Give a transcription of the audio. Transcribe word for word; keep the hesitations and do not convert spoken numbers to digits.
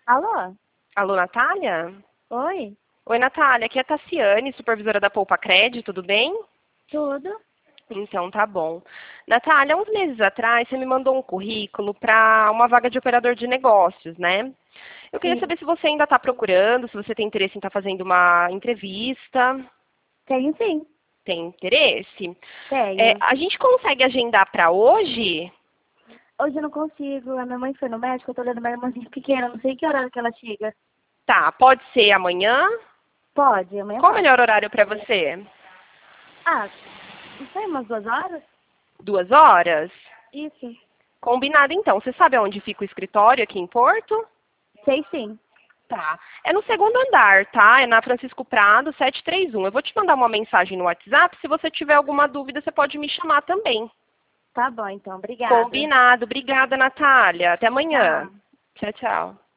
Alô? Alô, Natália? Oi? Oi, Natália. Aqui é a Tassiane, supervisora da Poupa Crédito, tudo bem? Tudo? Então, tá bom. Natália, uns meses atrás, você me mandou um currículo para uma vaga de operador de negócios, né? Eu queria Sim. saber se você ainda está procurando, se você tem interesse em estar fazendo uma entrevista. Tenho sim. Tem interesse? É, Tenho. a gente consegue agendar para hoje? Hoje eu não consigo. A minha mãe foi no médico, eu tô olhando minha irmãzinha pequena, não sei que horário que ela chega. Tá, pode ser amanhã? Pode, amanhã Qual o pode. melhor horário para você? Ah, não sei, umas duas horas? Duas horas? Isso. Combinado então. Você sabe aonde fica o escritório aqui em Porto? Sei sim. Tá. É no segundo andar, tá? É na Francisco Prado, setecentos e trinta e um. Eu vou te mandar uma mensagem no WhatsApp. Se você tiver alguma dúvida, você pode me chamar também. Tá bom, então. Obrigada. Combinado. Obrigada, Natália. Até amanhã. Tchau. Tchau, tchau.